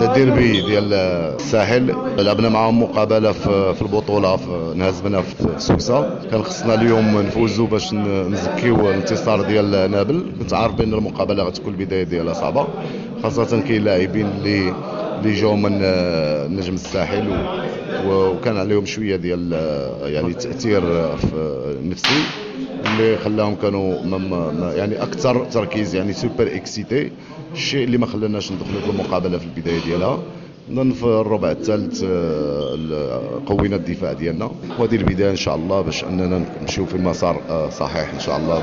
هذا ديربي ديال الساحل، لعبنا معاهم مقابله في البطوله نهزمنا في سوسه. كان خصنا اليوم نفوزوا باش نزكيو الانتصار ديال نابل. كنت عارف بان المقابله غتكون البدايه ديالها صعبه، خاصه كاين لاعبين اللي جاوا من نجم الساحل وكان عليهم شويه ديال يعني تاثير نفسي اللي خلاهم كانوا يعني اكثر تركيز، يعني سوبر اكسيتي. الشيء اللي ما خلاناش ندخلوا في المقابله في البدايه ديالها. نظن في الربع الثالث قوينا الدفاع ديالنا، وهذه البدايه ان شاء الله باش اننا نمشيو في المسار صحيح ان شاء الله.